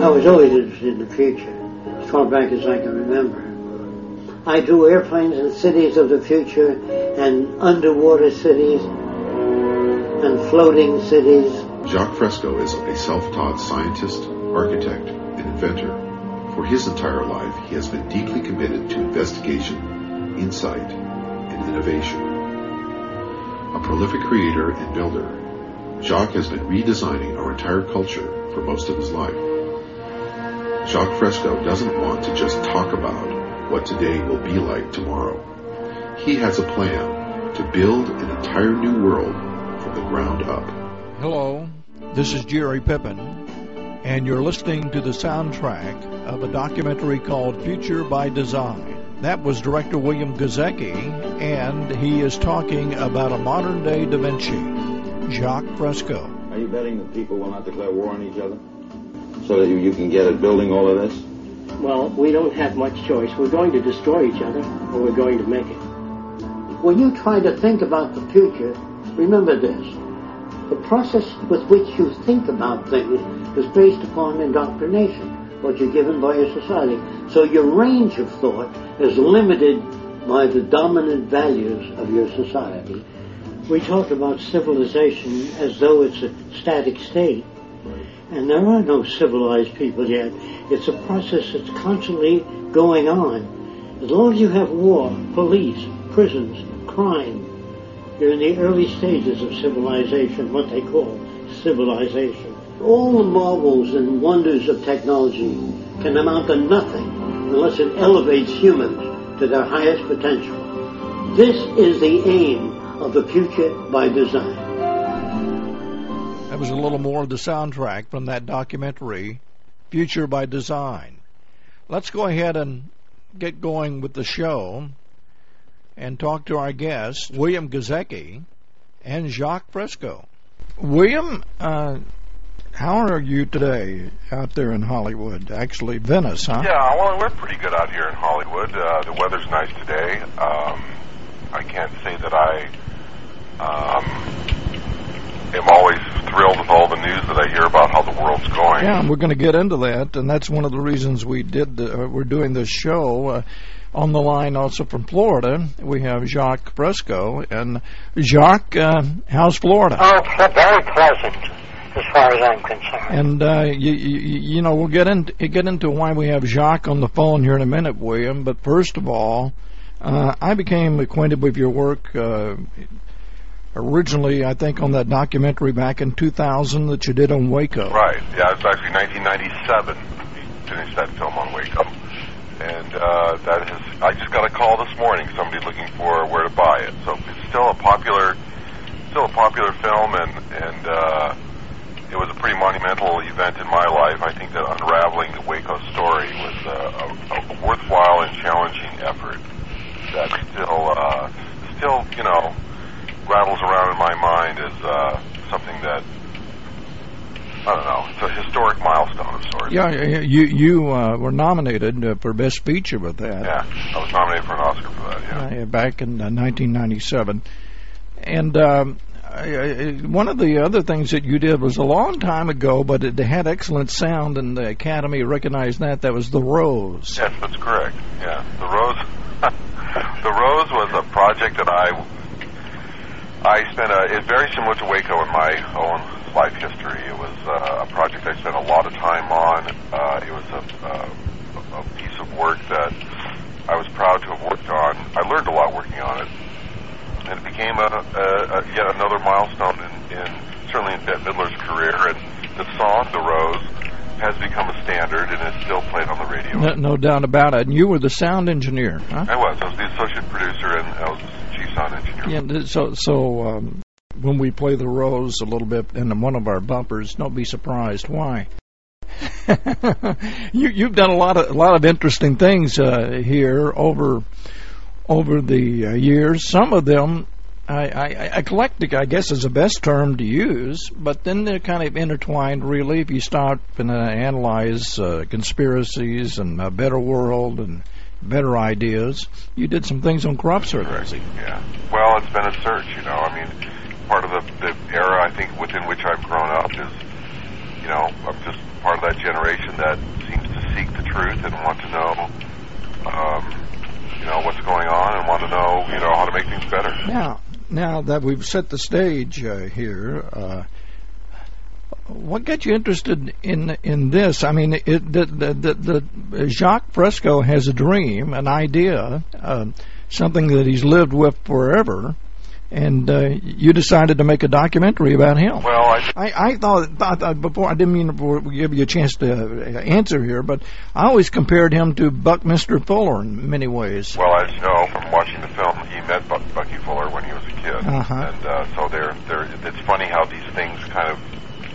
I was always interested in the future, as far back as I can remember. I drew airplanes and cities of the future, and underwater cities, and floating cities. Jacques Fresco is a self-taught scientist, architect, and inventor. For his entire life, he has been deeply committed to investigation, insight, and innovation. A prolific creator and builder, Jacques has been redesigning our entire culture for most of his life. Jacques Fresco doesn't want to just talk about what today will be like tomorrow. He has a plan to build an entire new world from the ground up. Hello, this is Jerry Pippin, and you're listening to the soundtrack of a documentary called Future by Design. That was director William Guzecki, and he is talking about a modern-day Da Vinci, Jacques Fresco. Are you betting that people will not declare war on each other so that you can get at building all of this? Well, we don't have much choice. We're going to destroy each other, or we're going to make it. When you try to think about the future, remember this. The process with which you think about things is based upon indoctrination, what you're given by your society. So your range of thought is limited by the dominant values of your society. We talk about civilization as though it's a static state, and there are no civilized people yet. It's a process that's constantly going on. As long as you have war, police, prisons, crime, you're in the early stages of civilization, what they call civilization. All the marvels and wonders of technology can amount to nothing unless it elevates humans to their highest potential. This is the aim of the future by design. That was a little more of the soundtrack from that documentary, Future by Design. Let's go ahead and get going with the show and talk to our guests, William Guzecki and Jacques Fresco. William, how are you today out there in Hollywood? Actually, Venice, huh? Yeah, well, we're pretty good out here in Hollywood. The weather's nice today. I can't say that I am always thrilled with all the news that I hear about how the world's going. Yeah, and we're going to get into that, and that's one of the reasons we're doing this show. On the line also from Florida, we have Jacques Fresco. And Jacques, how's Florida? Oh, it's very pleasant, as far as I'm concerned. And you know, we'll get into why we have Jacques on the phone here in a minute, William. But first of all, I became acquainted with your work originally, I think, on that documentary back in 2000 that you did on Waco. Right. Yeah, it was actually 1997. Finished that film on Waco. And I just got a call this morning, somebody looking for where to buy it. So it's still a popular film, and it was a pretty monumental event in my life. I think that unraveling the Waco story was a worthwhile and challenging effort that still rattles around in my mind as something that, I don't know, it's a historic milestone of sorts. Yeah, you were nominated for Best Feature with that. Yeah, I was nominated for an Oscar for that, yeah. Back in 1997. And one of the other things that you did was a long time ago, but it had excellent sound, and the Academy recognized that. That was The Rose. Yes, that's correct. Yeah, The Rose. The Rose was a project that I spent. It's very similar to Waco in my own life history. It was a project I spent a lot of time on. It was a piece of work that I was proud to have worked on. I learned a lot working on it, and it became yet another milestone certainly in Bette Midler's career. And the song "The Rose" has become a standard and is still played on the radio. No doubt about it. And you were the sound engineer, huh? I was the associate producer, and I was the chief sound engineer. Yeah. So when we play The Rose a little bit in one of our bumpers, don't be surprised. Why? You've done a lot of interesting things here over the years. Some of them, eclectic, I guess, is the best term to use. But then they're kind of intertwined. Really, if you start and analyze conspiracies and a better world and better ideas, you did some things on crop circles. Yeah. Well, it's been a search. I mean, part of the era I think within which I've grown up is, I'm just part of that generation that seems to seek the truth and want to know, what's going on and want to know, how to make things better. Now that we've set the stage here, what got you interested in this? I mean, the Jacques Fresco has a dream, an idea, something that he's lived with forever, and you decided to make a documentary about him. Well, I thought before, I didn't mean to give you a chance to answer here, but I always compared him to Buckminster Fuller in many ways. Well, as you know from watching the film, he met Bucky Fuller when he was a kid, and so it's funny how these things kind of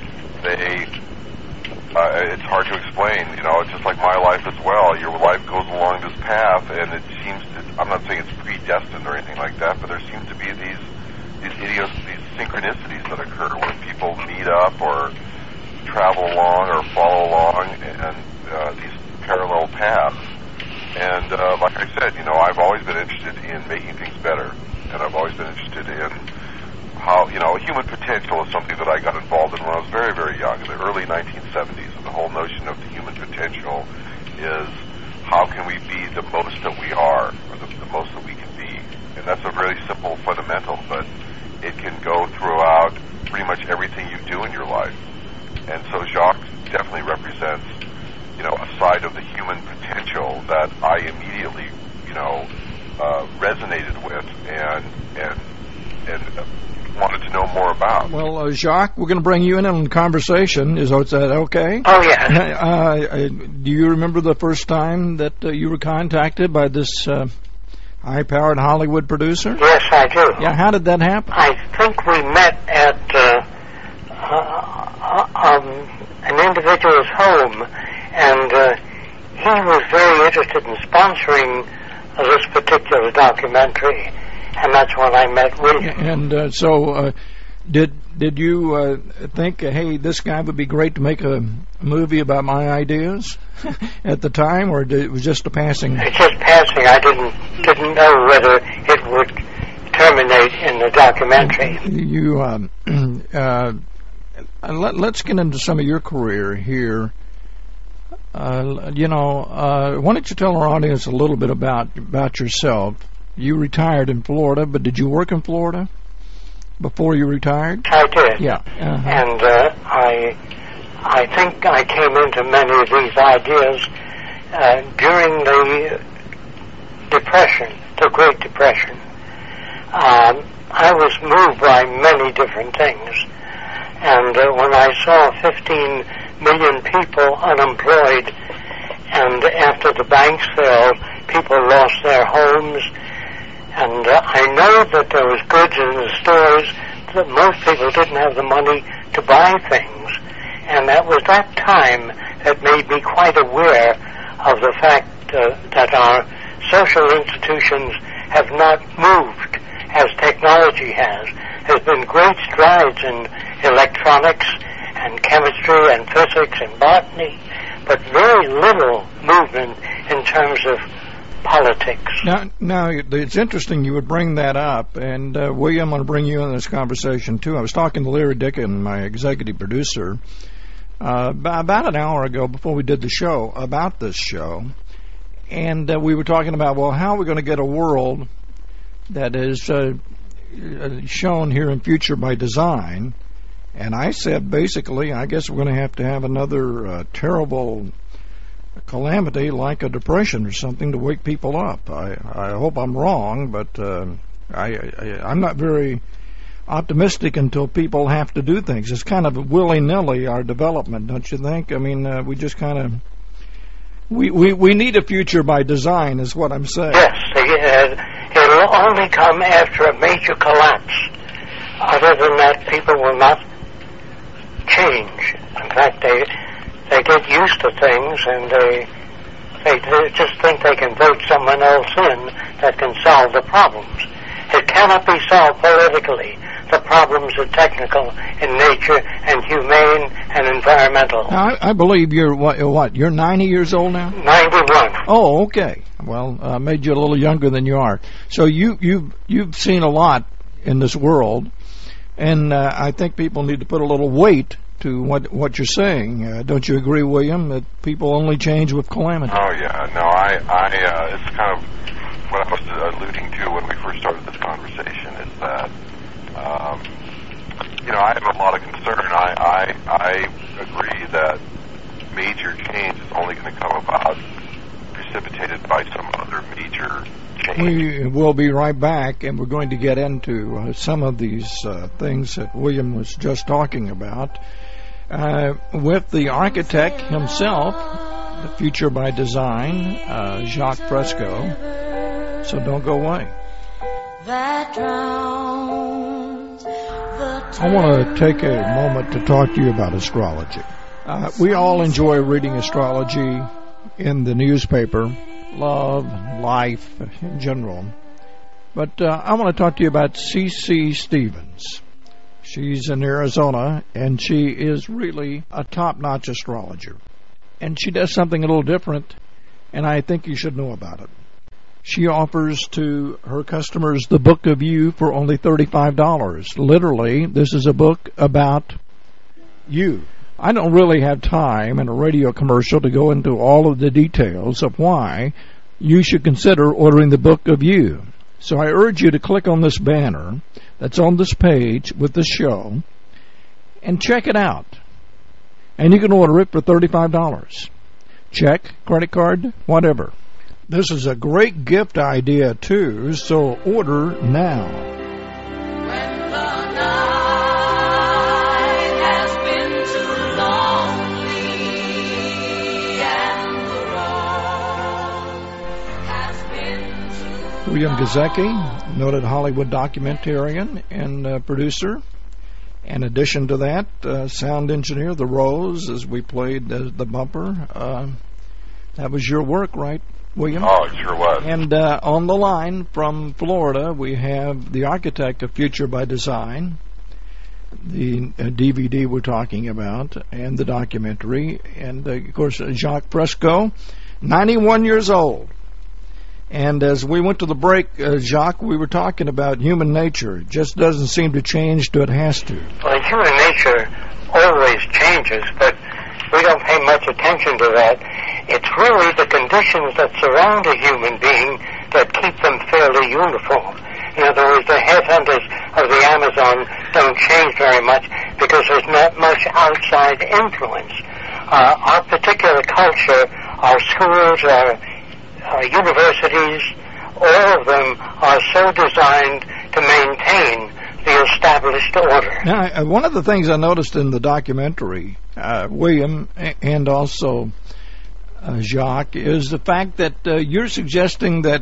it's hard to explain. It's just like my life as well. Your life goes along this path, and it seems to, I'm not saying it's predestined or anything like that, but there seems to be these synchronicities that occur where people meet up or travel along or follow along, and these parallel paths. And like I said, I've always been interested in making things better, and I've always been interested in how, human potential is something that I got involved in when I was very, very young, in the early 1970s. And the whole notion of the human potential is how can we be the most that we are, or the most that we can be. And that's a really simple fundamental, but it can go throughout pretty much everything you do in your life. And so Jacques definitely represents, a side of the human potential that I immediately, resonated with and wanted to know more about. Well, Jacques, we're going to bring you in on the conversation. Is that okay? Oh, yeah. Do you remember the first time that you were contacted by this high-powered Hollywood producer? Yes, I do. Yeah, how did that happen? I think we met at an individual's home, and he was very interested in sponsoring this particular documentary. And that's when I met William. And so, did you think, hey, this guy would be great to make a movie about my ideas at the time, or it was just a passing? It's just passing. I didn't know whether it would terminate in the documentary. Let's get into some of your career here. Why don't you tell our audience a little bit about yourself? You retired in Florida, but did you work in Florida before you retired? I did. Yeah. And I think I came into many of these ideas during the Depression, the Great Depression. I was moved by many different things. And when I saw 15 million people unemployed, and after the banks failed, people lost their homes, and I know that there was goods in the stores that most people didn't have the money to buy things. And that was that time that made me quite aware of the fact that our social institutions have not moved as technology has. There's been great strides in electronics and chemistry and physics and botany, but very little movement in terms of politics. Now, it's interesting you would bring that up, and William, I'm going to bring you in this conversation too. I was talking to Larry Dickin, my executive producer, about an hour ago before we did the show, about this show, and we were talking about, well, how are we going to get a world that is shown here in Future by Design? And I said, basically, I guess we're going to have another terrible calamity like a depression or something to wake people up. I hope I'm wrong, but I'm not very optimistic until people have to do things. It's kind of willy-nilly, our development, don't you think? I mean, we just kind of... We need a future by design, is what I'm saying. Yes, it'll only come after a major collapse. Other than that, people will not change. In fact, they get used to things, and they just think they can vote someone else in that can solve the problems. It cannot be solved politically. The problems are technical in nature and humane and environmental. Now, I believe you're what? You're 90 years old now? 91. Oh, okay. Well, made you a little younger than you are. So you've seen a lot in this world, and I think people need to put a little weight to what you're saying. Don't you agree, William, that people only change with calamity? Oh, yeah. No, it's kind of what I was alluding to when we first started this conversation is that, I have a lot of concern. I agree that major change is only going to come about precipitated by some other major change. We will be right back, and we're going to get into some of these things that William was just talking about with the architect himself, the Future by Design, Jacques Fresco. So don't go away. I want to take a moment to talk to you about astrology. We all enjoy reading astrology in the newspaper, love, life in general. But I want to talk to you about C.C. Stevens. She's in Arizona, and she is really a top-notch astrologer. And she does something a little different, and I think you should know about it. She offers to her customers the Book of You for only $35. Literally, this is a book about you. I don't really have time in a radio commercial to go into all of the details of why you should consider ordering the Book of You. So I urge you to click on this banner that's on this page with the show and check it out. And you can order it for $35. Check, credit card, whatever. This is a great gift idea, too, so order now. When the night has been too lonely and the road has been too... William Gizecki, noted Hollywood documentarian and producer. In addition to that, sound engineer, The Rose, as we played the bumper. That was your work, right, William? Oh, it sure was. And on the line from Florida, we have the architect of Future by Design, the DVD we're talking about, and the documentary, and, of course, Jacques Fresco, 91 years old. And as we went to the break, Jacques, we were talking about human nature. It just doesn't seem to change till it has to. Well, human nature always changes, but we don't pay much attention to that. It's really the conditions that surround a human being that keep them fairly uniform. In other words, the headhunters of the Amazon don't change very much because there's not much outside influence. Our particular culture, our schools, our universities, all of them are so designed to maintain the established order. Now, one of the things I noticed in the documentary, William, and also Jacques, is the fact that you're suggesting that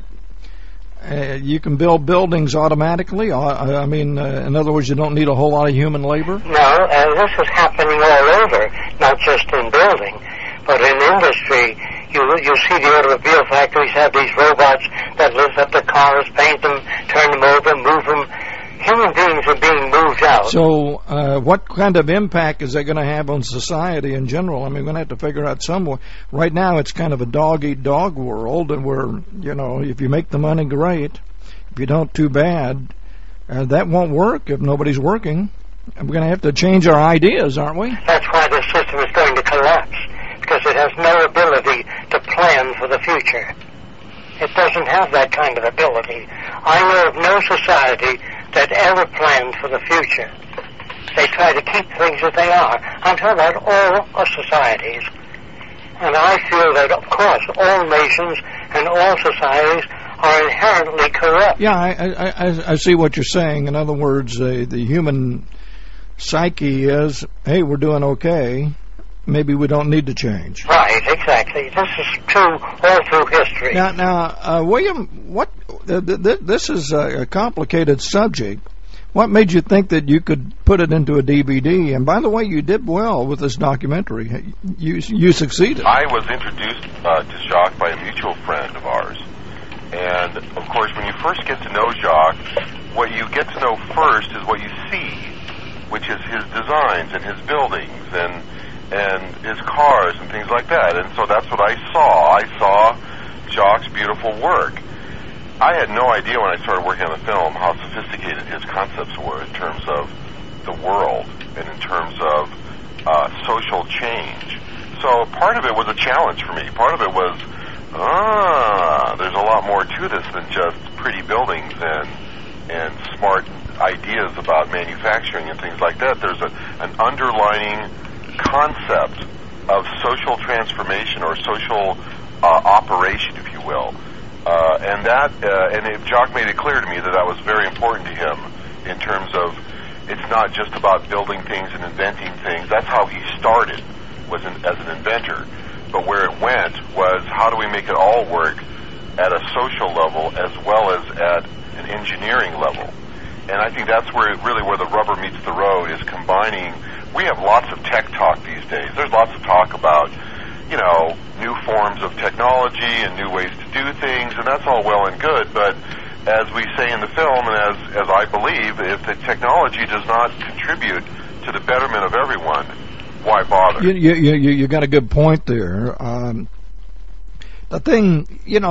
you can build buildings automatically. I mean, in other words, you don't need a whole lot of human labor? No, this is happening all over, not just in building, but in industry. You see the automobile factories have these robots that lift up the cars, paint them, turn them over, move them. Human beings are being moved out. So what kind of impact is that going to have on society in general? I mean, we're going to have to figure out some way. Right now, it's kind of a dog-eat-dog world, and where, if you make the money, great. If you don't, too bad. That won't work if nobody's working. And we're going to have to change our ideas, aren't we? That's why the system is going to collapse, because it has no ability to plan for the future. It doesn't have that kind of ability. I know of no society that ever planned for the future. They try to keep things as they are. I'm talking about all societies. And I feel that, of course, all nations and all societies are inherently corrupt. Yeah, I see what you're saying. In other words, the human psyche is, hey, we're doing okay. Maybe we don't need to change. Right, exactly. This is true all through history. Now, William, this is a complicated subject. What made you think that you could put it into a DVD? And by the way, you did well with this documentary. You succeeded. I was introduced to Jacques by a mutual friend of ours. And, of course, when you first get to know Jacques, what you get to know first is what you see, which is his designs and his buildings and his cars and things like that. And so that's what I saw. I saw Jacques' beautiful work. I had no idea when I started working on the film how sophisticated his concepts were in terms of the world and in terms of social change. So part of it was a challenge for me. Part of it was, there's a lot more to this than just pretty buildings and smart ideas about manufacturing and things like that. There's an underlining concept of social transformation or social operation, if you will. And Jock made it clear to me that was very important to him in terms of it's not just about building things and inventing things. That's how he started, as an inventor. But where it went was how do we make it all work at a social level as well as at an engineering level. And I think that's where the rubber meets the road, is combining. We have lots of tech talk these days. There's lots of talk about, new forms of technology and new ways to do things, and that's all well and good, but as we say in the film, and as I believe, if the technology does not contribute to the betterment of everyone, why bother? You got a good point there. The thing,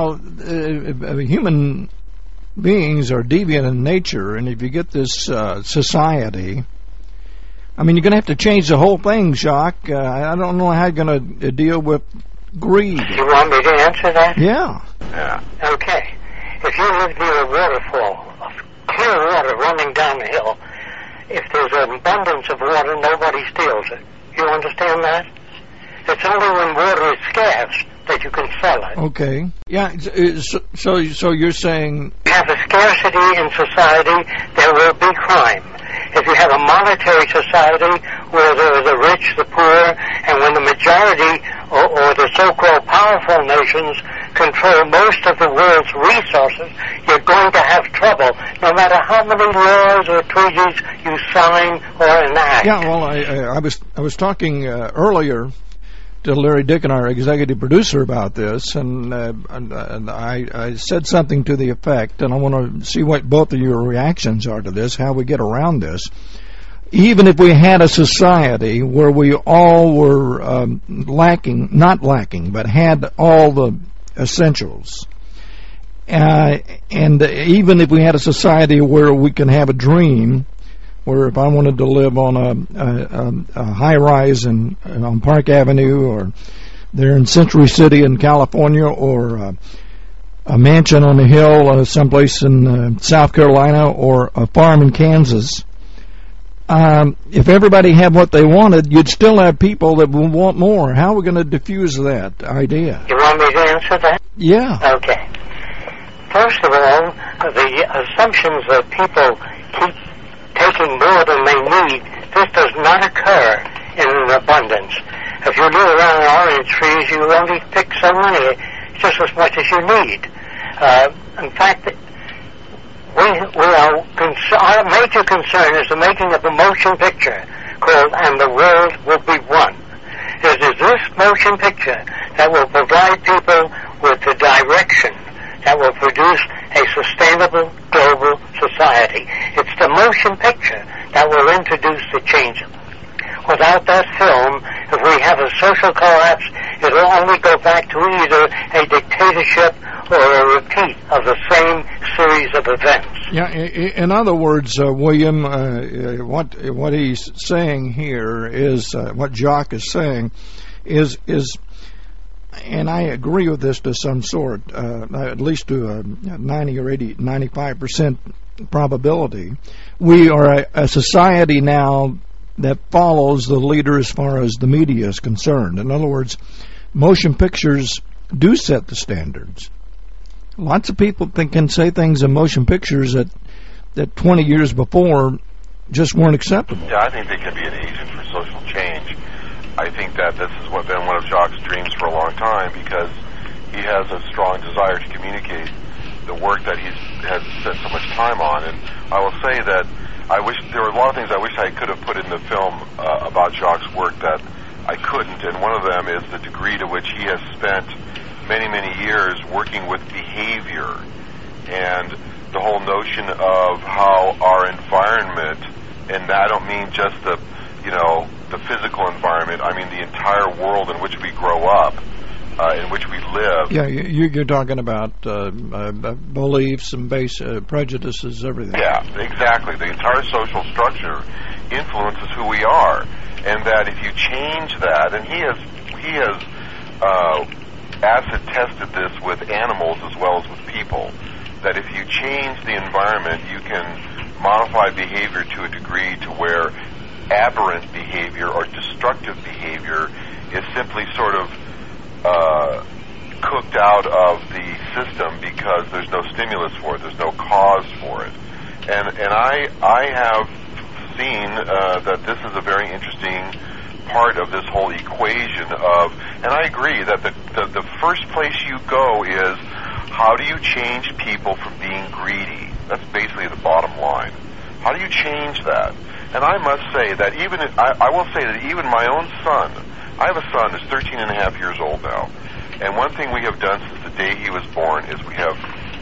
human beings are deviant in nature, and if you get this society, you're going to have to change the whole thing, Jacques. I don't know how you're going to deal with greed. You want me to answer that? Yeah. Okay. If you live near a waterfall of clear water running down the hill, if there's an abundance of water, nobody steals it. You understand that? It's only when water is scarce that you can sell it. Okay. Yeah, so you're saying... If you have a scarcity in society, there will be crime. If you have a monetary society where there are the rich, the poor, and when the majority or the so-called powerful nations control most of the world's resources, you're going to have trouble, no matter how many laws or treaties you sign or enact. Yeah, well, I was talking earlier to Larry Dickin, our executive producer, about this, and I said something to the effect, and I want to see what both of your reactions are to this, how we get around this. Even if we had a society where we all were not lacking, but had all the essentials, and even if we had a society where we can have a dream, where if I wanted to live on a high-rise on Park Avenue, or there in Century City in California, or a mansion on a hill someplace in South Carolina, or a farm in Kansas, if everybody had what they wanted, you'd still have people that would want more. How are we going to diffuse that idea? You want me to answer that? Yeah. Okay. First of all, the assumptions that people keep taking more than they need, this does not occur in an abundance. If you live around orange trees, you only pick so many, just as much as you need. In fact, our major concern is the making of a motion picture called And the World Will Be One. It is this motion picture that will provide people with the direction that will produce a sustainable global society. It's the motion picture that will introduce the change. Without that film, if we have a social collapse, it will only go back to either a dictatorship or a repeat of the same series of events. Yeah, in other words, William, what he's saying here is, what Jacques is saying is, and I agree with this to some sort, at least to a 90 or 80, 95% probability. We are a society now that follows the leader as far as the media is concerned. In other words, motion pictures do set the standards. Lots of people can say things in motion pictures that 20 years before just weren't acceptable. Yeah, I think they can be an agent for social change. I think that this has been one of Jacques' dreams for a long time, because he has a strong desire to communicate the work that he has spent so much time on. And I will say that I wish there were a lot of things I wish I could have put in the film about Jacques' work that I couldn't, and one of them is the degree to which he has spent many, many years working with behavior and the whole notion of how our environment, and I don't mean just the physical environment, I mean the entire world in which we grow up, in which we live. Yeah, you're talking about beliefs and prejudices, everything. Yeah, exactly. The entire social structure influences who we are. and that if you change that, and he has acid tested this with animals as well as with people, that if you change the environment, you can modify behavior to a degree to where aberrant behavior or destructive behavior is simply sort of cooked out of the system because there's no stimulus for it, there's no cause for it. And I have seen that this is a very interesting part of this whole equation of, and I agree that the first place you go is, how do you change people from being greedy? That's basically the bottom line. How do you change that? And I must say that I will say that even my own son, I have a son who's 13 and a half years old now, and one thing we have done since the day he was born is we have,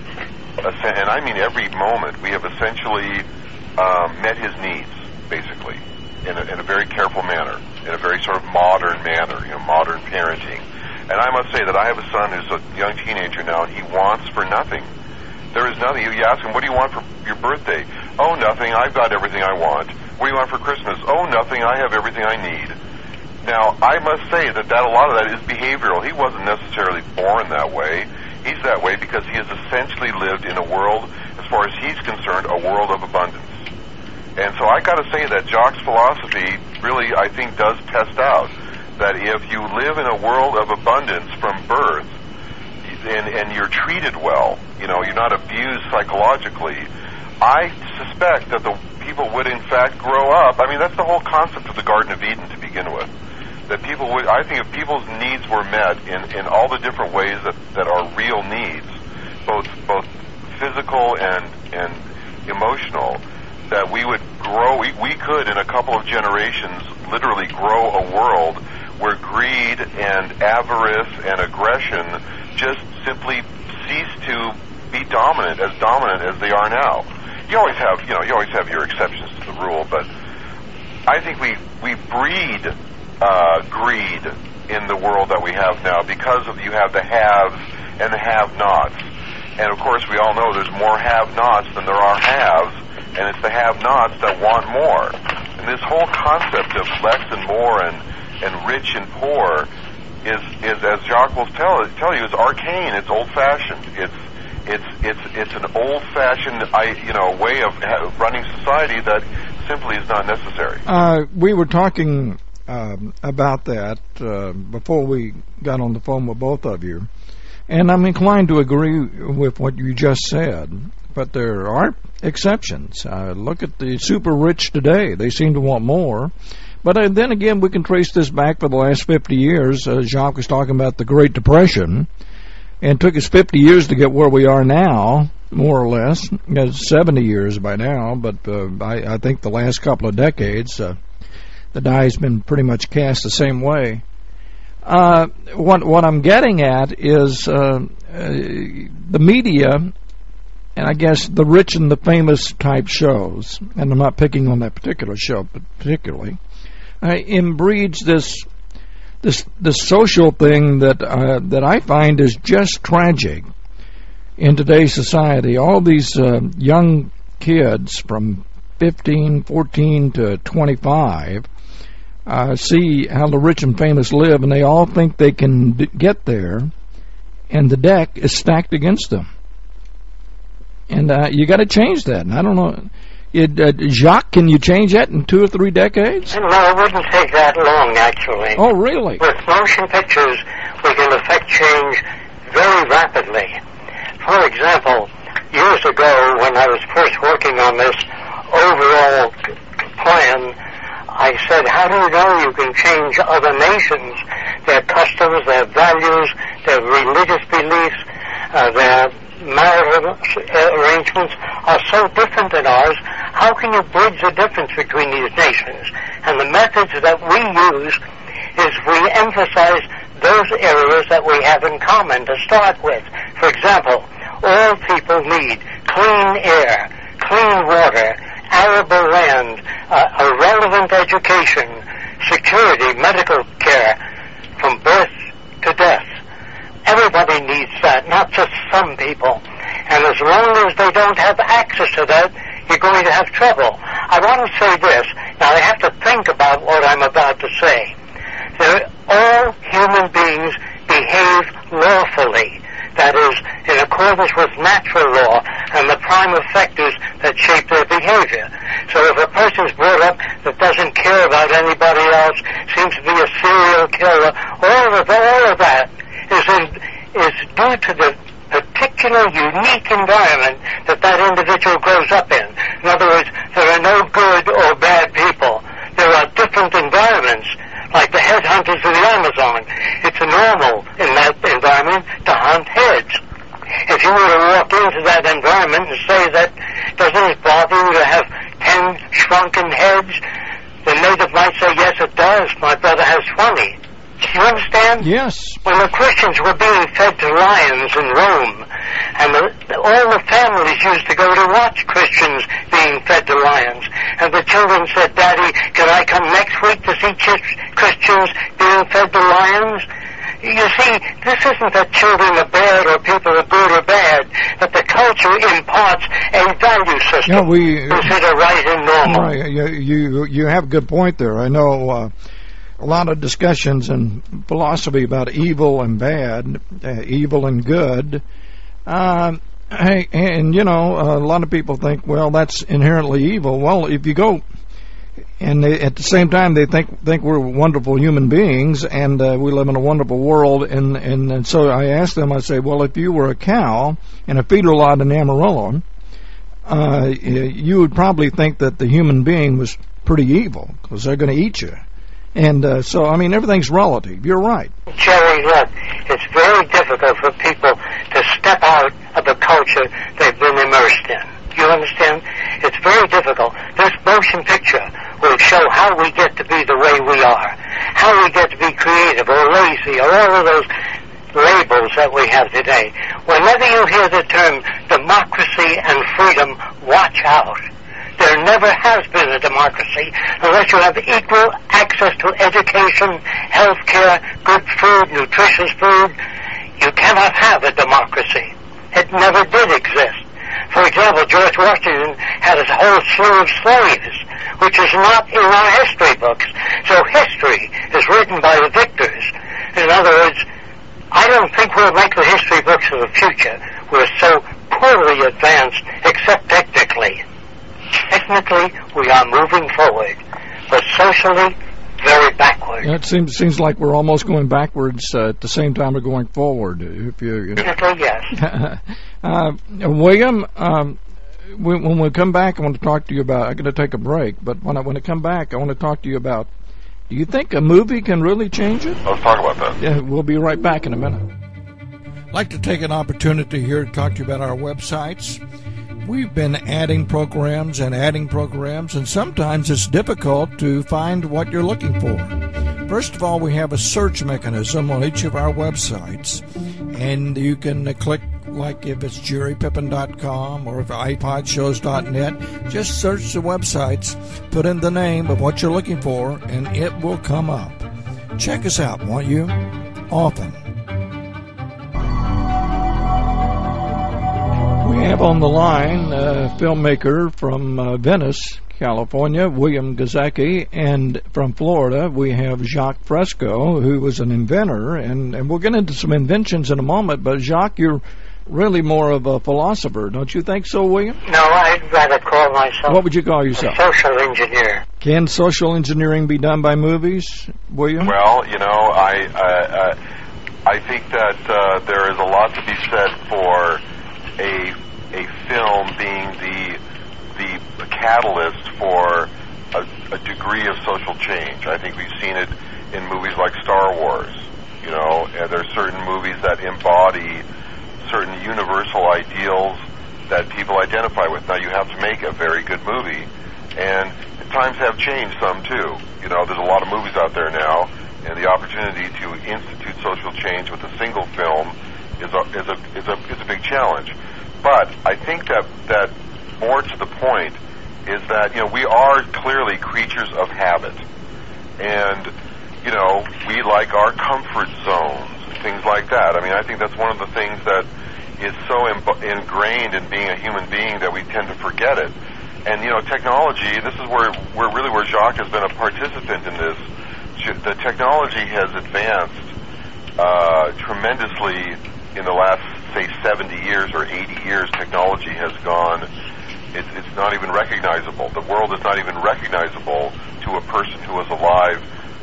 and I mean every moment, we have essentially met his needs, basically, in a very careful manner, in a very sort of modern manner, modern parenting. And I must say that I have a son who's a young teenager now, and he wants for nothing. There is nothing. You ask him, what do you want for your birthday? Oh, nothing. I've got everything I want. What do you want for Christmas? Oh, nothing. I have everything I need. Now, I must say that a lot of that is behavioral. He wasn't necessarily born that way. He's that way because he has essentially lived in a world, as far as he's concerned, a world of abundance. And so I got to say that Jacques' philosophy really, I think, does test out that if you live in a world of abundance from birth, and you're treated well, you're not abused psychologically, I suspect that the people would in fact grow up. I mean, that's the whole concept of the Garden of Eden to begin with. That people would, I think if people's needs were met in all the different ways that are real needs, both physical and emotional, that we would grow, we could in a couple of generations literally grow a world where greed and avarice and aggression just simply cease to be dominant as they are now. You always have your exceptions to the rule, but I think we breed greed in the world that we have now because you have the haves and the have-nots. And of course we all know there's more have-nots than there are haves, and it's the have-nots that want more. And this whole concept of less and more and rich and poor is as Jacques will tell you, is arcane. It's old-fashioned. It's an old-fashioned way of running society that simply is not necessary. We were talking about that before we got on the phone with both of you, and I'm inclined to agree with what you just said, but there are exceptions. Look at the super rich today. They seem to want more. But then again, we can trace this back for the last 50 years. Jacques was talking about the Great Depression, and it took us 50 years to get where we are now, more or less. It's 70 years by now, but I think the last couple of decades, the die's been pretty much cast the same way. What I'm getting at is the media, and I guess the rich and the famous type shows, and I'm not picking on that particular show particularly, inbreeds this social thing that I find is just tragic in today's society. All these young kids from 14 to 25 see how the rich and famous live, and they all think they can get there, and the deck is stacked against them. And you got to change that. And I don't know, Jacques, can you change that in 2 or 3 decades? No, it wouldn't take that long, actually. Oh, really? With motion pictures, we can affect change very rapidly. For example, years ago, when I was first working on this overall plan, I said, how do you know you can change other nations, their customs, their values, their religious beliefs, their marital arrangements are so different than ours? How can you bridge the difference between these nations? And the methods that we use is we emphasize those areas that we have in common to start with. For example, all people need clean air, clean water, arable land, a relevant education, security, medical care, from birth to death. Everybody needs that, not just some people. And as long as they don't have access to that, you're going to have trouble. I want to say this. Now, I have to think about what I'm about lifetime of factors that shape their behavior. So if a person's brought up that doesn't care about anybody else, seems to be a serial killer, all of that is due to the particular unique environment that individual grows up in. In other words, there are no good or bad people. There are different environments, like the headhunters of the Amazon. It's normal in that environment to hunt heads. If you were to walk into that environment and say that, doesn't it bother you to have 10 shrunken heads? The native might say, yes, it does. My brother has 20. You understand? Yes. When the Christians were being fed to lions in Rome, and all the families used to go to watch Christians being fed to lions, and the children said, Daddy, can I come next week to see Christians being fed to lions? You see, this isn't that children are bad or people are good or bad, but the culture imparts a value system. Yeah, we consider right and normal. Right, you have a good point there. I know a lot of discussions in philosophy about evil and bad, evil and good. And, you know, a lot of people think, well, that's inherently evil. Well, if you go, and at the same time they think we're wonderful human beings, and we live in a wonderful world, and so I asked them, I say, well, if you were a cow in a feeder lot in Amarillo, you would probably think that the human being was pretty evil, because they're going to eat you. And so, I mean, everything's relative. You're right. Jerry, look, it's very difficult for people to step out of the culture they've been immersed in. You understand? It's very difficult. This motion picture will show how we get to be the way we are, how we get to be creative or lazy, or all of those labels that we have today. Whenever you hear the term democracy and freedom, watch out. There never has been a democracy unless you have equal access to education, health care, good food, nutritious food. You cannot have a democracy. It never did exist. For example, George Washington had a whole slew of slaves, which is not in our history books. So history is written by the victors. In other words, I don't think we'll make the history books of the future. We're so poorly advanced, except technically. Technically, we are moving forward, but socially, very backward. Yeah, it seems like we're almost going backwards at the same time we're going forward. If you Technically, yes. William, when we come back, I want to talk to you about. I'm going to take a break, but when I come back, I want to talk to you about. Do you think a movie can really change it? Let's talk about that. Yeah, we'll be right back in a minute. I'd like to take an opportunity here to talk to you about our websites. We've been adding programs, and sometimes it's difficult to find what you're looking for. First of all, we have a search mechanism on each of our websites, and you can click, like if it's jerrypippin.com or if iPodshows.net, just search the websites, put in the name of what you're looking for, and it will come up. Check us out, won't you? Often. We have on the line a filmmaker from Venice, California, William Gazecki, and from Florida we have Jacques Fresco, who was an inventor, and we'll get into some inventions in a moment, but Jacques, you're really more of a philosopher, don't you think so, William? No, I'd rather call myself... What would you call yourself? A social engineer. Can social engineering be done by movies, William? Well, you know, I think that there is a lot to be said for a film being the catalyst for a degree of social change. I think we've seen it in movies like Star Wars. You know, and there's certain movies that embody certain universal ideals that people identify with. Now, you have to make a very good movie, and times have changed some too. You know, there's a lot of movies out there now, and the opportunity to institute social change with a single film is a big challenge. But I think that more to the point is that, you know, we are clearly creatures of habit, and you know, we like our comfort zones, things like that. I mean, I think that's one of the things that is so ingrained in being a human being that we tend to forget it. And, you know, technology, this is where Jacques has been a participant in this. The technology has advanced tremendously in the last say 70 years or 80 years, technology has gone. It's not even recognizable. The world is not even recognizable to a person who was alive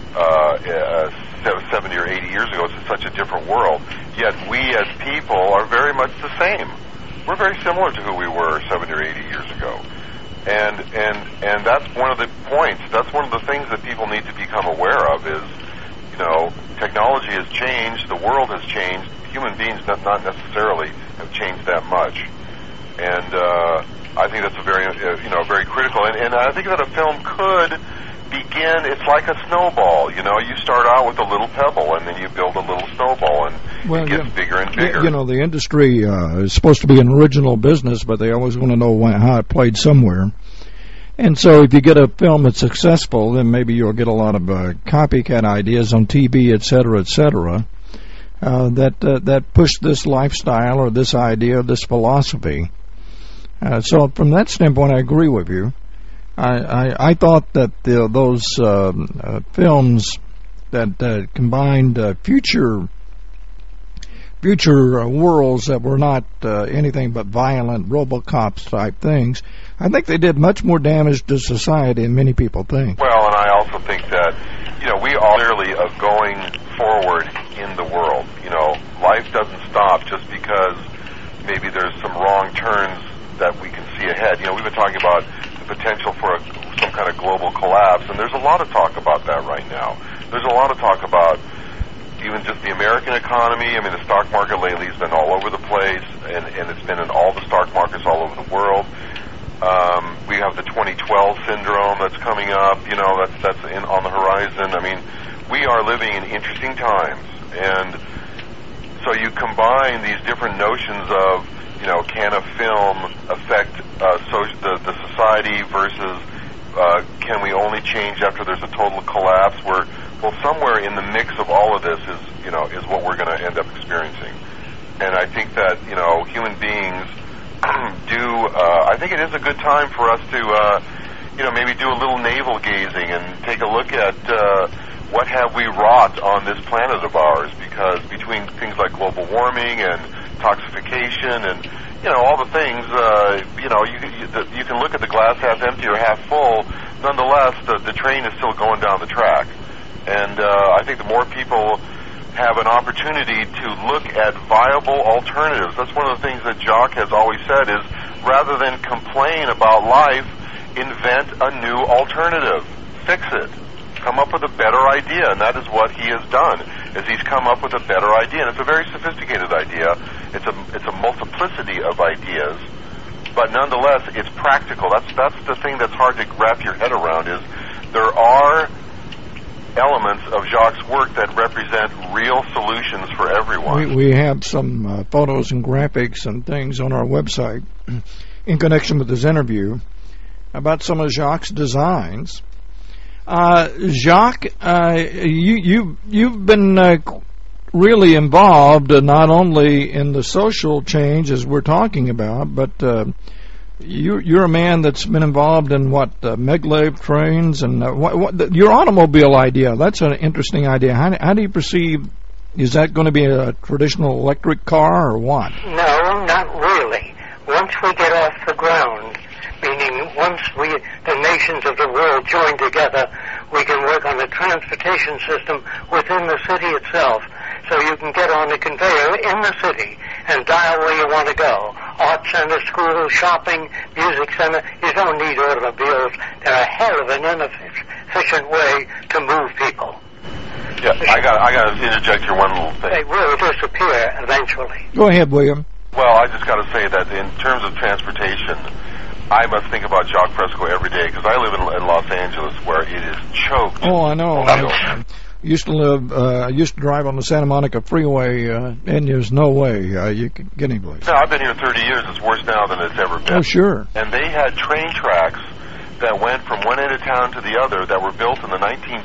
70 or 80 years ago. It's such a different world. Yet we as people are very much the same. We're very similar to who we were 70 or 80 years ago. And that's one of the points. That's one of the things that people need to become aware of is, you know, technology has changed, the world has changed, human beings not necessarily have changed that much. And I think that's a very, very critical. And I think that a film could begin, it's like a snowball, you know, you start out with a little pebble and then you build a little snowball and it gets bigger and bigger. You know, the industry is supposed to be an original business, but they always want to know how it played somewhere. And so if you get a film that's successful, then maybe you'll get a lot of copycat ideas on TV, et cetera, that push this lifestyle or this idea, this philosophy. So from that standpoint, I agree with you. I thought that those films that combined future worlds that were not anything but violent RoboCops type things, I think they did much more damage to society than many people think. Well, and I also think that, you know, we are clearly going forward in the world. You know, life doesn't stop just because maybe there's some wrong turns that we can see ahead. You know, we've been talking about the potential for some kind of global collapse, and there's a lot of talk about that right now. There's a lot of talk about even just the American economy. I mean, the stock market lately has been all over the place, and it's been in all the stock markets all over the world. We have the 2012 syndrome that's coming up, you know, that's on the horizon. I mean, we are living in interesting times, and so you combine these different notions of, you know, can a film affect the society versus can we only change after there's a total collapse? Well, somewhere in the mix of all of this is what we're going to end up experiencing. And I think that, you know, human beings I think it is a good time for us to, maybe do a little navel gazing and take a look at what have we wrought on this planet of ours, because between things like global warming and toxification and, you know, all the things, you can look at the glass half empty or half full. Nonetheless, the train is still going down the track. And I think the more people have an opportunity to look at viable alternatives. That's one of the things that Jacques has always said is, rather than complain about life, invent a new alternative. Fix it. Come up with a better idea, and that is what he has done, is he's come up with a better idea. And it's a very sophisticated idea. It's a multiplicity of ideas, but nonetheless, it's practical. That's the thing that's hard to wrap your head around, is there are elements of Jacques' work that represent real solutions for everyone. We have some photos and graphics and things on our website in connection with this interview about some of Jacques' designs. Jacques, you've been really involved not only in the social change as we're talking about, but you're a man that's been involved in maglev trains and your automobile idea. That's an interesting idea. How do you perceive? Is that going to be a traditional electric car or what? No, not really. Once we get off the ground, meaning once the nations of the world join together, we can work on a transportation system within the city itself. So you can get on the conveyor in the city and dial where you want to go. Art center, school, shopping, music center. You don't need automobiles. They're a hell of an inefficient way to move people. Yeah, I got to interject here one little thing. They will disappear eventually. Go ahead, William. Well, I just got to say that in terms of transportation, I must think about Jacques Fresco every day, because I live in Los Angeles, where it is choked. Oh, I know. I used to drive on the Santa Monica Freeway, and there's no way you could get any place. No, I've been here 30 years. It's worse now than it's ever been. Oh, sure. And they had train tracks that went from one end of town to the other that were built in the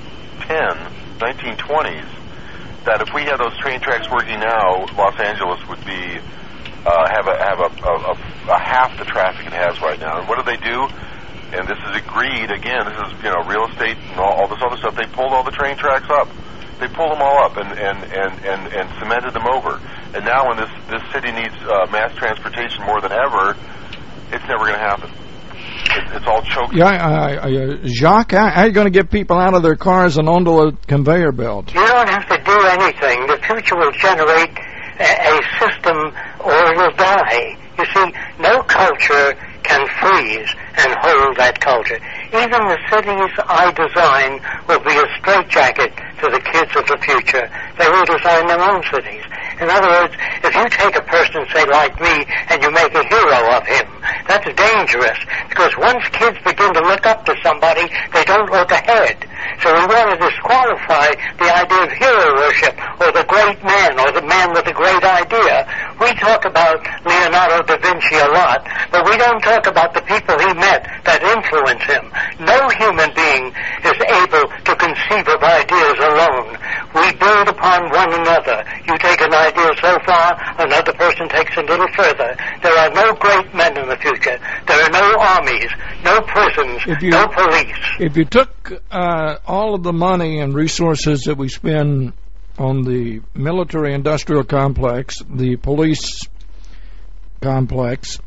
1920s, that if we had those train tracks working now, Los Angeles would be have a half the traffic it has right now. And what do? And this is agreed, again, this is, real estate and all this other stuff. They pulled all the train tracks up. They pulled them all up and cemented them over. And now when this city needs mass transportation more than ever, it's never going to happen. It's all choked. Yeah, Jacques, how are you going to get people out of their cars and onto a conveyor belt? You don't have to do anything. The future will generate a system or it will die. You see, no culture can freeze and hold that culture. Even the cities I design will be a straitjacket to the kids of the future. They will design their own cities. In other words, if you take a person, say, like me, and you make a hero of him, that's dangerous, because once kids begin to look up to somebody, they don't look ahead. So we want to disqualify the idea of hero worship, or the great man, or the man with a great idea. We talk about Leonardo da Vinci a lot, but we don't talk about the people he met that influence him. No human being is able to conceive of ideas alone. We build upon one another. You take an idea so far, another person takes a little further. There are no great men in the future. There are no armies, no prisons, no police. If you took all of the money and resources that we spend on the military-industrial complex, the police complex,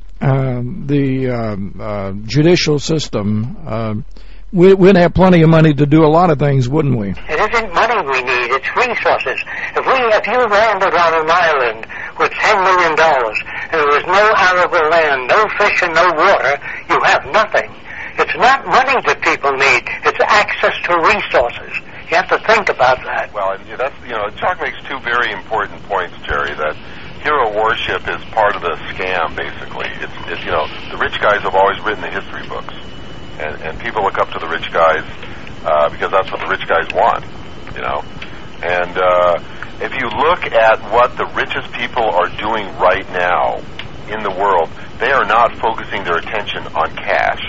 the judicial system, we'd have plenty of money to do a lot of things, wouldn't we? It isn't money we need, it's resources. If you landed on an island with $10 million and there was no arable land, no fish and no water, you have nothing. It's not money that people need, it's access to resources. You have to think about that. Well, and that's, Chuck makes two very important points, Jerry, that hero worship is part of the scam, basically. It's the rich guys have always written the history books. And people look up to the rich guys because that's what the rich guys want, And if you look at what the richest people are doing right now in the world, they are not focusing their attention on cash.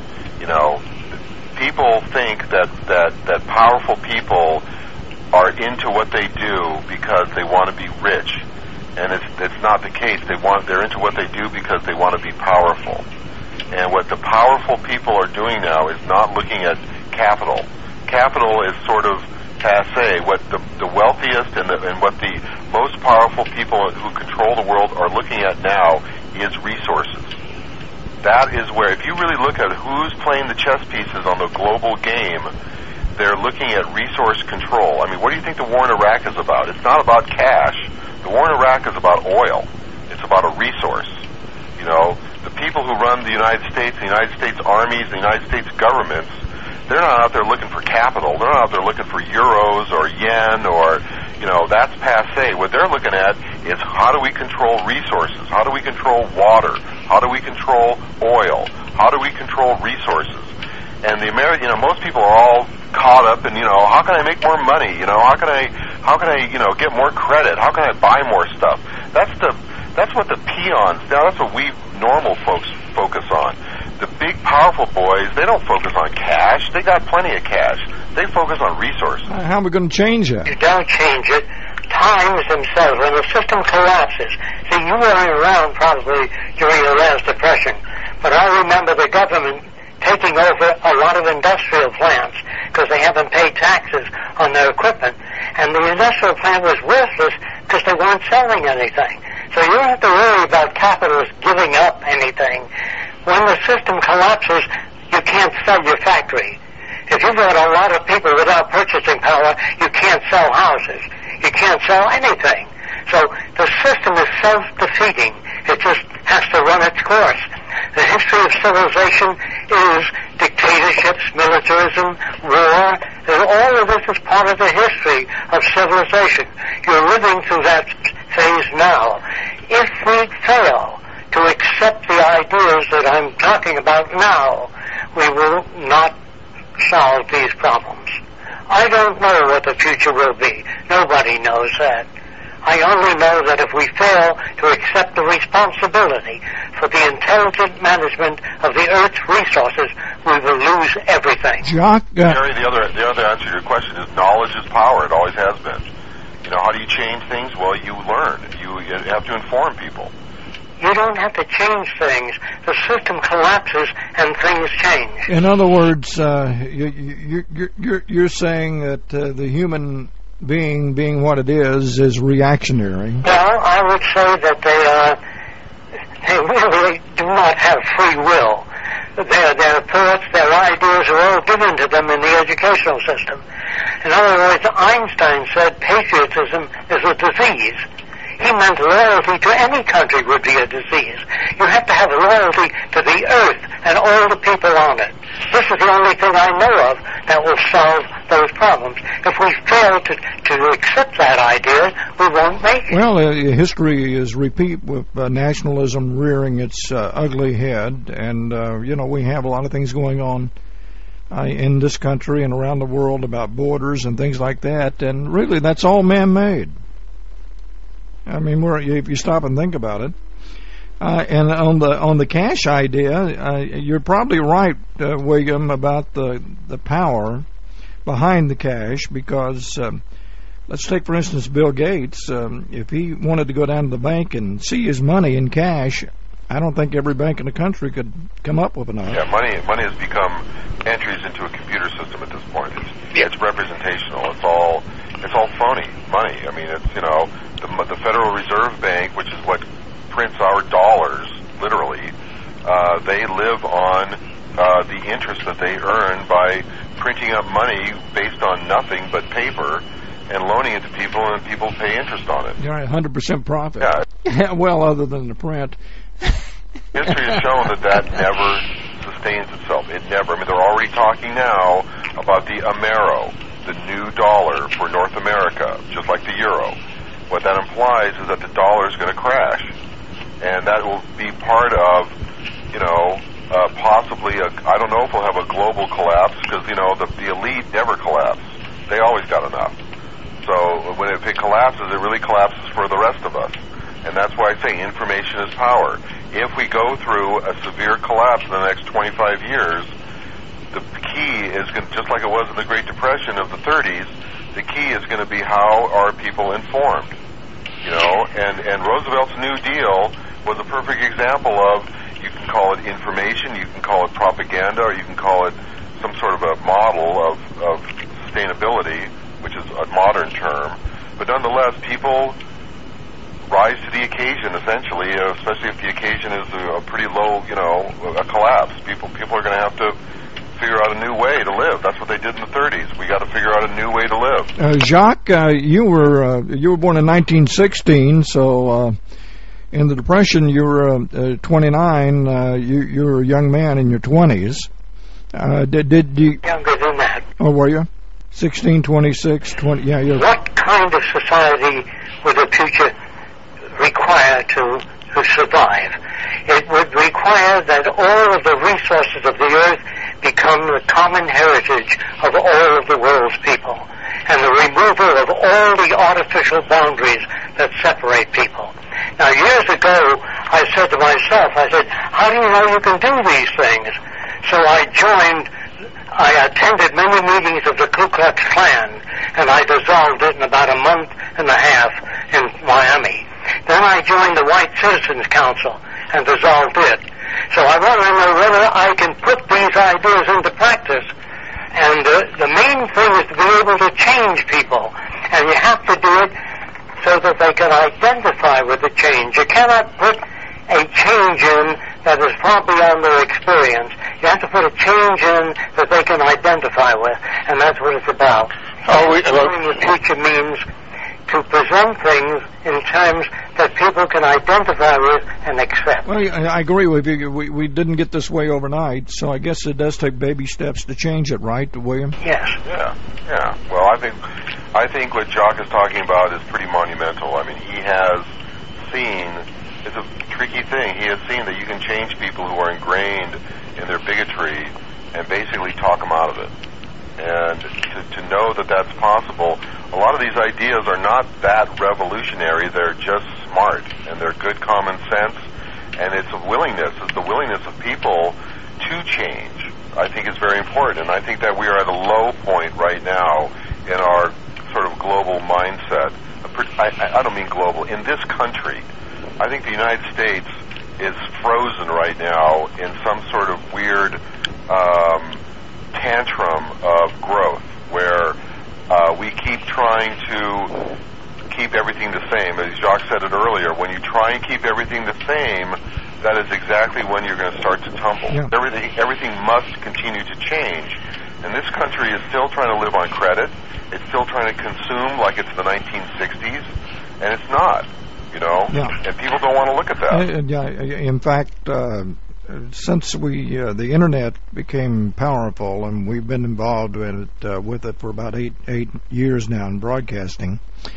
People think that powerful people are into what they do because they want to be rich, and it's not the case. They're into what they do because they want to be powerful. And what the powerful people are doing now is not looking at capital. Capital is sort of passe. What the wealthiest and what the most powerful people who control the world are looking at now is resources. That is where, if you really look at who's playing the chess pieces on the global game, they're looking at resource control. I mean, what do you think the war in Iraq is about? It's not about cash. The war in Iraq is about oil. It's about a resource. The people who run the United States, the United States armies, the United States governments, they're not out there looking for capital. They're not out there looking for euros or yen or, that's passe. What they're looking at is how do we control resources? How do we control water? How do we control oil? How do we control resources? And most people are all caught up in, how can I make more money? How can I get more credit? How can I buy more stuff? That's what the peons, that's what we normal folks focus on. The big, powerful boys, they don't focus on cash. They got plenty of cash. They focus on resources. How are we going to change that? You don't change it. Times themselves, when the system collapses. See, you weren't around probably during the last Depression, but I remember the government taking over a lot of industrial plants because they haven't paid taxes on their equipment, and the industrial plant was worthless because they weren't selling anything. So you don't have to worry about capitalists giving up anything. When the system collapses, you can't sell your factory. If you've got a lot of people without purchasing power, you can't sell houses. You can't sell anything. So the system is self-defeating. It just has to run its course. The history of civilization is dictatorships, militarism, war. All of this is part of the history of civilization. You're living through that phase now. If we fail to accept the ideas that I'm talking about now, we will not solve these problems. I don't know what the future will be. Nobody knows that. I only know that if we fail to accept the responsibility for the intelligent management of the Earth's resources, we will lose everything. Jacques, Jerry, the other answer to your question is knowledge is power. It always has been. How do you change things? Well, you learn. You have to inform people. You don't have to change things. The system collapses and things change. In other words, you're saying that the human being what it is reactionary. Well, I would say that they really do not have free will. Their thoughts, their ideas are all given to them in the educational system. In other words, Einstein said patriotism is a disease. He meant loyalty to any country would be a disease. You have to have loyalty to the earth and all the people on it. This is the only thing I know of that will solve those problems. If we fail to accept that idea, we won't make it. Well, history is repeat with nationalism rearing its ugly head, and we have a lot of things going on in this country and around the world about borders and things like that, and really that's all man-made. I mean, if you stop and think about it. And on the cash idea, you're probably right, William, about the power behind the cash, because let's take, for instance, Bill Gates. If he wanted to go down to the bank and see his money in cash, I don't think every bank in the country could come up with enough. Yeah, money has become entries into a computer system at this point. It's representational. It's all phony money. I mean, it's the Federal Reserve Bank, which is what prints our dollars, literally. They live on the interest that they earn by printing up money based on nothing but paper and loaning it to people, and people pay interest on it. You're right, 100% profit. Yeah. Well, other than the print. History has shown that never sustains itself. It never. I mean, they're already talking now about the Amero, the new dollar for North America, just like the euro. What that implies is that the dollar is going to crash, and that will be part of, possibly I don't know if we'll have a global collapse, because the elite never collapse. They always got enough. So if it collapses, it really collapses for the rest of us. And that's why I say information is power. If we go through a severe collapse in the next 25 years, the key is going to, just like it was in the Great Depression of the 30s, the key is going to be how are people informed. And Roosevelt's New Deal was a perfect example of, you can call it information, you can call it propaganda, or you can call it some sort of a model of sustainability, which is a modern term. But nonetheless, people rise to the occasion, essentially, especially if the occasion is a pretty low, a collapse. People are going to have to figure out a new way to live. That's what they did in the 30s. We got to figure out a new way to live. Jacques, you were born in 1916, so in the Depression you were 29. You were a young man in your 20s. Did you? Younger than that. Oh, were you? 16, 26, 20. Yeah, you're. What kind of society would the future require to survive? It would require that all of the resources of the earth become the common heritage of all of the world's people, and the removal of all the artificial boundaries that separate people. Now, years ago, I said to myself, how do you know you can do these things? So I attended many meetings of the Ku Klux Klan, and I dissolved it in about a month and a half in Miami. Then I joined the White Citizens Council and dissolved it. So I want to know whether I can put these ideas into practice. And the main thing is to be able to change people. And you have to do it so that they can identify with the change. You cannot put a change in that is far beyond their experience. You have to put a change in that they can identify with. And that's what it's about. Knowing the future means to present things in terms that people can identify with and accept. Well, I agree with you. We didn't get this way overnight, so I guess it does take baby steps to change it, right, William? Yes. Yeah. Well, I think what Jacques is talking about is pretty monumental. I mean, he has seen, it's a tricky thing, he has seen that you can change people who are ingrained in their bigotry and basically talk them out of it. And to know that that's possible, a lot of these ideas are not that revolutionary. They're just smart, and they're good common sense, and it's the willingness of people to change, I think, is very important. And I think that we are at a low point right now in our sort of global mindset. I don't mean global. In this country, I think the United States is frozen right now in some sort of weird tantrum of growth where we keep trying to keep everything the same. As Jacques said it earlier, when you try and keep everything the same, that is exactly when you're going to start to tumble. Yeah. Everything must continue to change. And this country is still trying to live on credit. It's still trying to consume like it's the 1960s, and it's not, you know. Yeah. And people don't want to look at that. Yeah, in fact, since the internet became powerful, and we've been involved with it for about eight years now in broadcasting,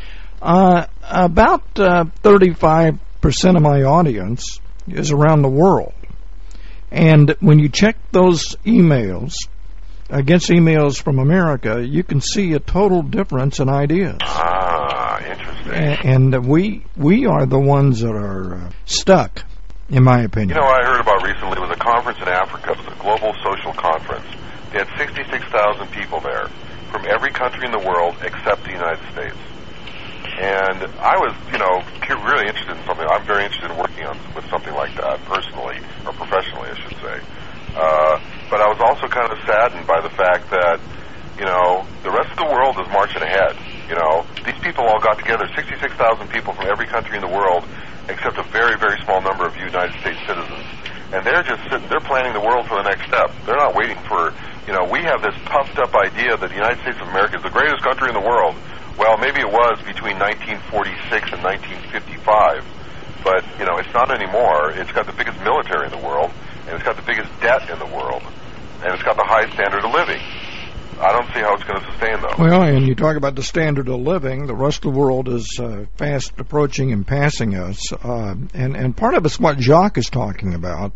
about 35% of my audience is around the world. And when you check those emails against emails from America, you can see a total difference in ideas. Interesting. And we are the ones that are stuck, in my opinion. You know, what I heard about recently was a conference in Africa. It was a global social conference. They had 66,000 people there from every country in the world except the United States. And I was, you know, really interested in something. I'm very interested in working with something like that personally, or professionally, I should say. But I was also kind of saddened by the fact that, you know, the rest of the world is marching ahead. You know, these people all got together, 66,000 people from every country in the world, except a very, very small number of United States citizens. And they're just sitting, they're planning the world for the next step. They're not waiting for, you know, we have this puffed up idea that the United States of America is the greatest country in the world. Well, maybe it was between 1946 and 1955, but, you know, it's not anymore. It's got the biggest military in the world, and it's got the biggest debt in the world, and it's got the highest standard of living. I don't see how it's going to sustain, though. Well, and you talk about the standard of living. The rest of the world is fast approaching and passing us, and part of it's what Jacques is talking about.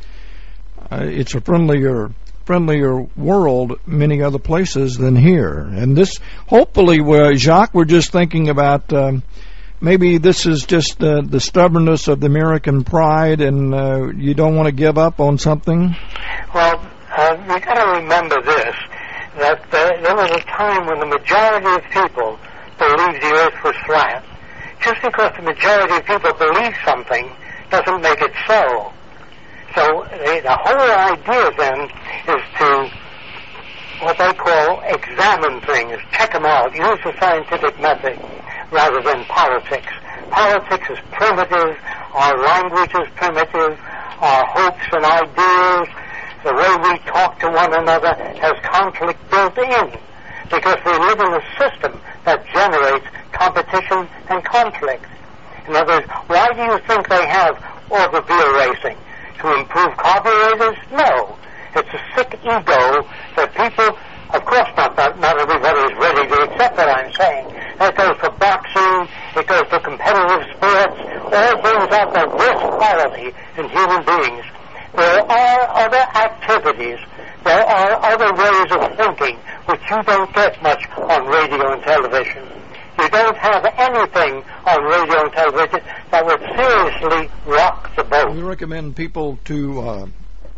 It's a friendlier world many other places than here. And this, hopefully, Jacques, we're just thinking about maybe this is just the stubbornness of the American pride, and you don't want to give up on something. Well, you got to remember this, that there was a time when the majority of people believed the earth was flat. Just because the majority of people believe something doesn't make it so. So the whole idea then is to what they call examine things, check them out, use the scientific method rather than politics. Politics is primitive, our language is primitive, our hopes and ideas, the way we talk to one another has conflict built in because we live in a system that generates competition and conflict. In other words, why do you think they have automobile racing? To improve carburetors? No. It's a sick ego that people, of course not everybody is ready to accept what I'm saying. That goes for boxing, it goes for competitive sports, all brings out the worst quality in human beings. There are other activities, there are other ways of thinking which you don't get much on radio and television. You don't have anything on radio and television that would seriously rock the boat. We recommend people to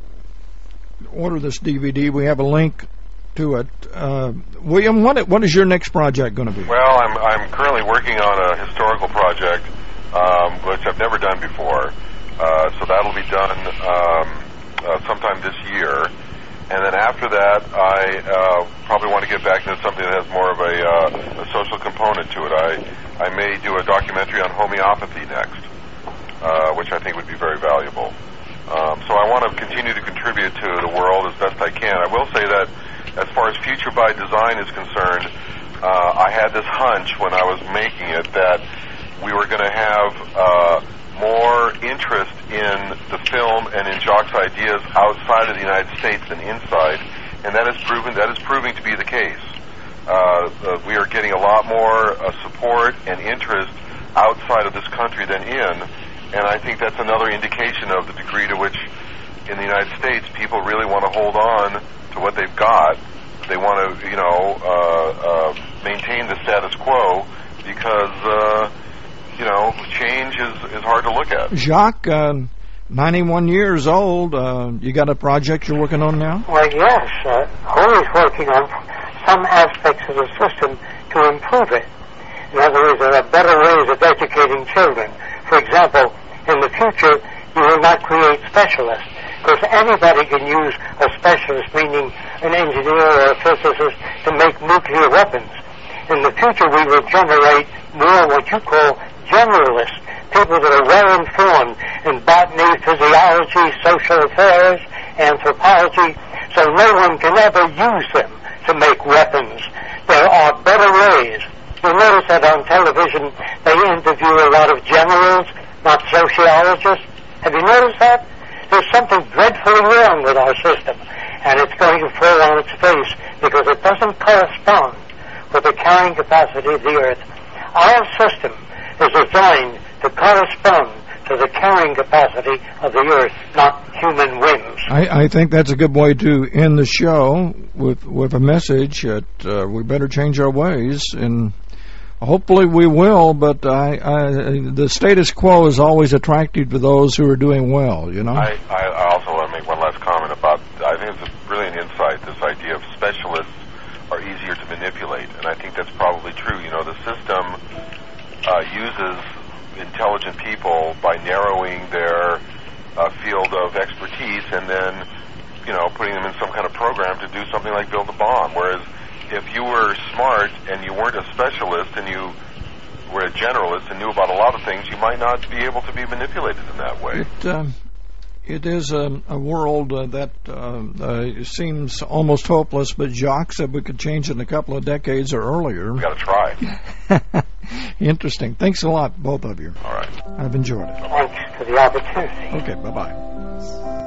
order this DVD. We have a link to it. William, what is your next project going to be? Well, I'm currently working on a historical project, which I've never done before. So that'll be done sometime this year. And then after that, I probably want to get back into something that has more of a social component to it. I may do a documentary on homeopathy next, which I think would be very valuable. So I want to continue to contribute to the world as best I can. I will say that as far as Future by Design is concerned, I had this hunch when I was making it that we were going to have more interest in the film and in Jacques' ideas outside of the United States than inside, and that is proving to be the case. We are getting a lot more support and interest outside of this country than in, and I think that's another indication of the degree to which in the United States people really want to hold on to what they've got. They want to, maintain the status quo because change is hard to look at. Jacques, 91 years old, you got a project you're working on now? Well, yes. Always working on some aspects of the system to improve it. In other words, there are better ways of educating children. For example, in the future, You will not create specialists, because anybody can use a specialist, meaning an engineer or a physicist, to make nuclear weapons. In the future, we will generate more what you call generalists, people that are well informed in botany, physiology, social affairs, anthropology, so no one can ever use them to make weapons. There are better ways. You'll notice that on television they interview a lot of generals, not sociologists. Have you noticed that? There's something dreadfully wrong with our system, and it's going to fall on its face because it doesn't correspond with the carrying capacity of the Earth. Our system is designed to correspond to the carrying capacity of the Earth, not human whims. I think that's a good way to end the show with a message that we better change our ways, and hopefully we will, but the status quo is always attractive to those who are doing well, you know? I also want to make one last comment about, I think it's a brilliant insight, this idea of specialists are easier to manipulate, and I think that's probably true. You know, the system uses intelligent people by narrowing their field of expertise and then, you know, putting them in some kind of program to do something like build a bomb. Whereas if you were smart and you weren't a specialist and you were a generalist and knew about a lot of things, you might not be able to be manipulated in that way. It is a world that seems almost hopeless, but Jacques said we could change it in a couple of decades or earlier. We got to try. Interesting. Thanks a lot, both of you. All right. I've enjoyed it. Thanks for the opportunity. Okay, bye-bye.